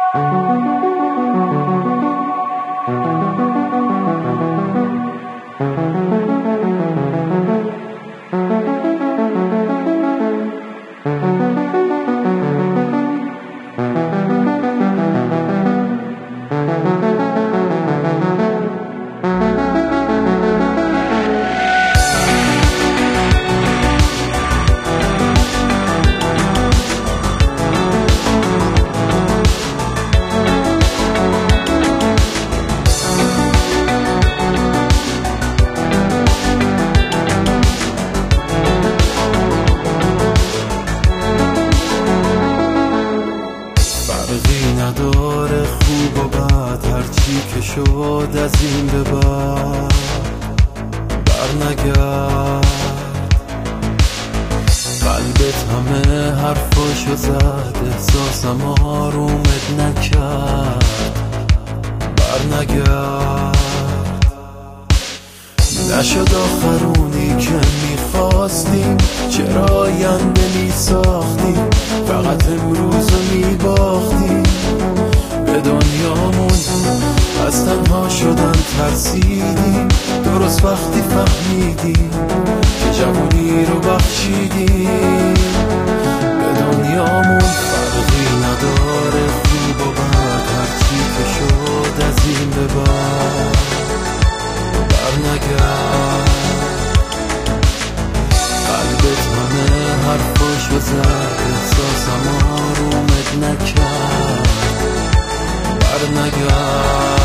فرقی نداره خوب و بد، هرچی که شد از این به بعد برنگرد. قلبت همه حرفاشو زد، احساسم آرومت نکرد برنگرد. نشد آخرونی که میخواستیم، چرا آینده میساختیم، فقط امروز رو میباختیم. به دنیامون از تنها شدن ترسیدیم، درست وقتی فهمیدیم که جوانی رو بخشیدیم. به دنیامون فرقی نداره خوب و بد، هرچی که شد از این به بعد برنگرد. قلبت همه حرفاشو زد، احساسم آرومت نکرد برنگرد.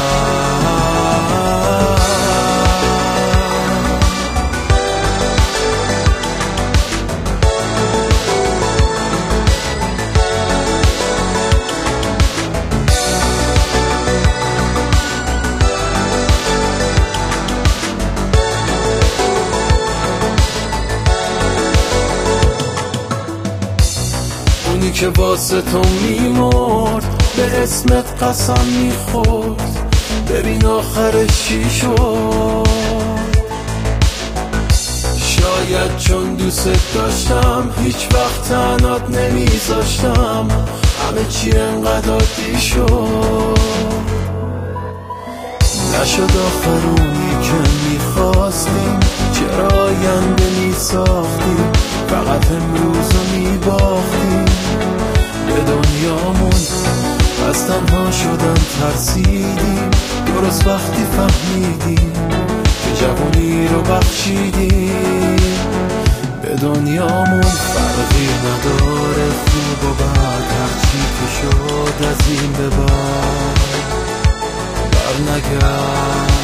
اونی که واسه تو میمرد، به اسمت قسم میخورد، ببین آخرش چی شد. شاید چون دوست داشتم هیچ وقت تنهات نمیذاشتم، همه چی انقدر عادی شد. نشد آخرونی که میخواستیم، چرا آینده میساختیم، فقط امروز رو میباختیم. به دنیامون از تنها شدن ترسیدیم، درست وقتی فهمیدیم که جوانی رو بخشیدیم. به دنیامون فرقی نداره خوب و بد، هرچی که شد از این به بعد برنگرد.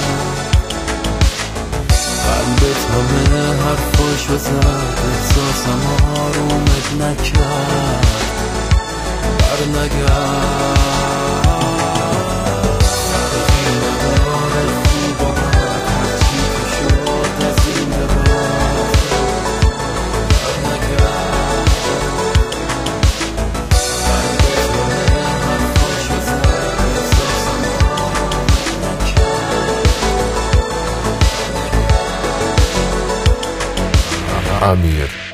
قلبت همه حرفاشو زد، احساسم آرومت نکرد برنگرد. فرقی نداره خوب و بد، هرچی که شد از این به بعد برنگرد. قلبت همه حرفاشو زد، احساسم آرومت نکرد. امیر